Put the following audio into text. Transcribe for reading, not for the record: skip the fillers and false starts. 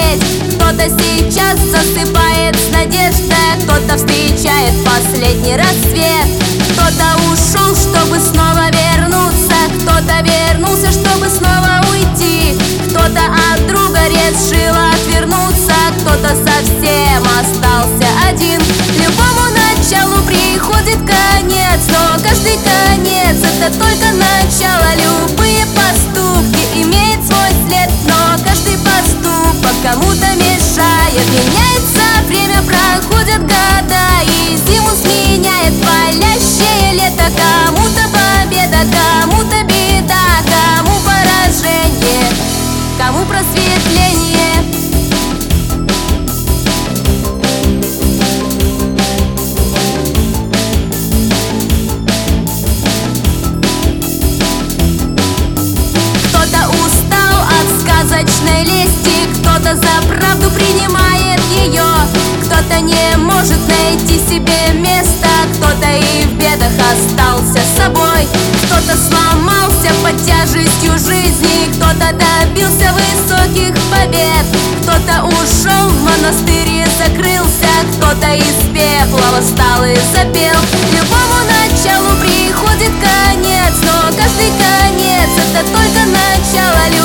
смотреть. Кто-то сейчас засыпает с надеждой, кто-то встречает последний рассвет. Кто-то ушел, чтобы снова вернуться, кто-то вернулся, чтобы снова уйти. Кто-то от друга решил отвернуться, кто-то совсем остался один. Любому началу приходит конец, но каждый конец — это только начало. Любые поступки имеют свой след, но каждый поступок кому-то мешает. Меняется время, проходят года, и зиму сменяет палящее лето. Кому-то победа, кому-то беда, кому поражение, кому просветление. Кто-то устал от сказочной лести, кто-то за правду принимает ее, кто-то не может найти себе места, кто-то и в бедах остался собой. Кто-то сломался под тяжестью жизни, кто-то добился высоких побед. Кто-то ушел в монастырь и закрылся, кто-то из пепла восстал и запел. Любому началу приходит конец, но каждый конец — это только начало.